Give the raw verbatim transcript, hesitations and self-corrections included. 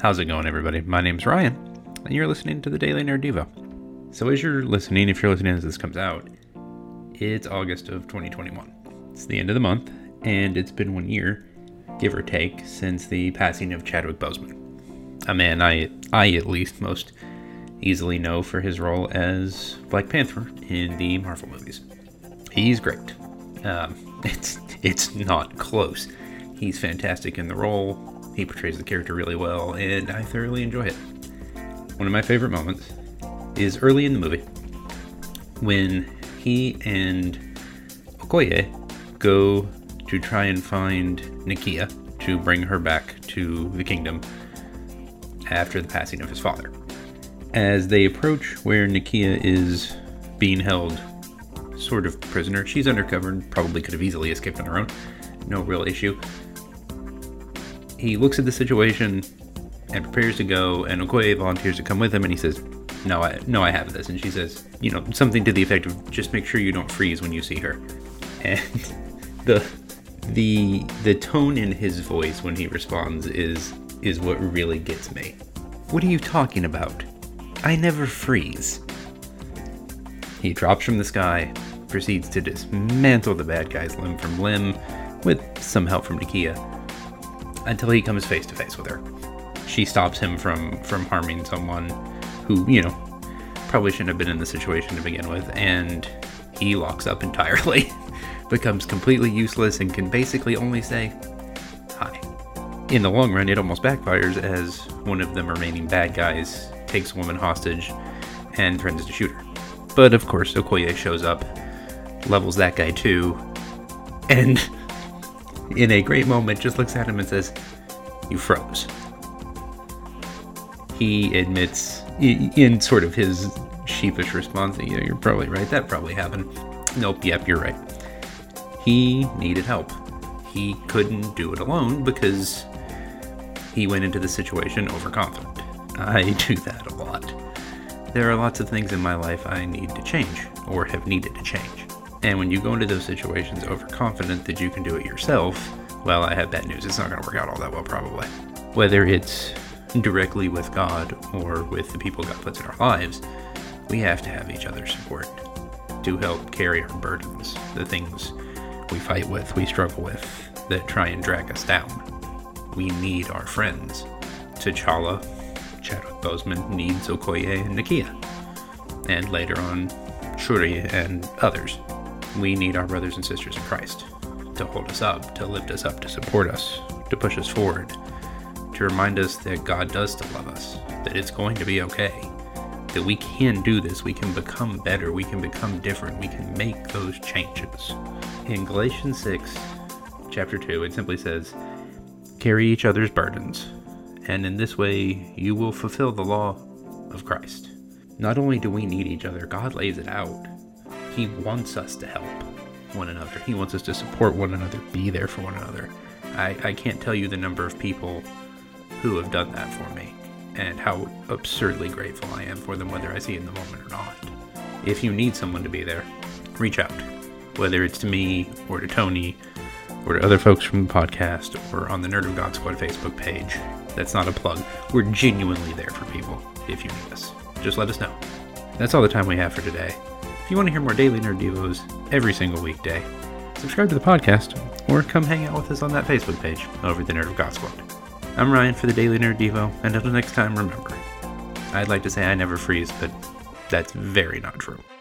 How's it going, everybody? My name's Ryan, and you're listening to the Daily Nerd Devo. So as you're listening, if you're listening as this comes out, it's August of twenty twenty-one. It's the end of the month, and it's been one year, give or take, since the passing of Chadwick Boseman. A man I, I at least most easily know for his role as Black Panther in the Marvel movies. He's great. Um, it's it's not close. He's fantastic in the role. He portrays the character really well, and I thoroughly enjoy it. One of my favorite moments is early in the movie when he and Okoye go to try and find Nakia to bring her back to the kingdom after the passing of his father. As they approach where Nakia is being held sort of prisoner, she's undercover and probably could have easily escaped on her own. No real issue. He looks at the situation and prepares to go, and Okoye volunteers to come with him, and he says, no, I no, I have this. And she says, you know, something to the effect of, just make sure you don't freeze when you see her. And the the the tone in his voice when he responds is is what really gets me. What are you talking about? I never freeze. He drops from the sky, proceeds to dismantle the bad guys limb from limb, with some help from Nakia, until he comes face to face with her. She stops him from, from harming someone who, you know, probably shouldn't have been in the situation to begin with, and he locks up entirely, becomes completely useless, and can basically only say, hi. In the long run, it almost backfires as one of the remaining bad guys takes a woman hostage and threatens to shoot her. But of course, Okoye shows up, levels that guy too, and in a great moment just looks at him and says, you froze. He admits, in sort of his sheepish response, yeah, you're probably right, that probably happened. Nope, yep, you're right. He needed help. He couldn't do it alone because he went into the situation overconfident. I do that a lot. There are lots of things in my life I need to change, or have needed to change. And when you go into those situations overconfident that you can do it yourself, well, I have bad news. It's not going to work out all that well, probably. Whether it's directly with God or with the people God puts in our lives, we have to have each other's support to help carry our burdens, the things we fight with, we struggle with, that try and drag us down. We need our friends. T'Challa, Chadwick Boseman needs Okoye and Nakia, and later on, Shuri and others. We need our brothers and sisters in Christ to hold us up, to lift us up, to support us, to push us forward, to remind us that God does still love us, that it's going to be okay, that we can do this, we can become better, we can become different, we can make those changes. In Galatians six, chapter two, it simply says, carry each other's burdens, and in this way you will fulfill the law of Christ. Not only do we need each other, God lays it out. He wants us to help one another. He wants us to support one another, be there for one another. I, I can't tell you the number of people who have done that for me and how absurdly grateful I am for them, whether I see it in the moment or not. If you need someone to be there, reach out. Whether it's to me or to Tony or to other folks from the podcast or on the Nerd of God Squad Facebook page. That's not a plug. We're genuinely there for people if you need us. Just let us know. That's all the time we have for today. If you want to hear more Daily Nerd Devos every single weekday, subscribe to the podcast or come hang out with us on that Facebook page over at the Nerd of God Squad. I'm Ryan for the Daily Nerd Devo, and until next time, remember, I'd like to say I never freeze, but that's very not true.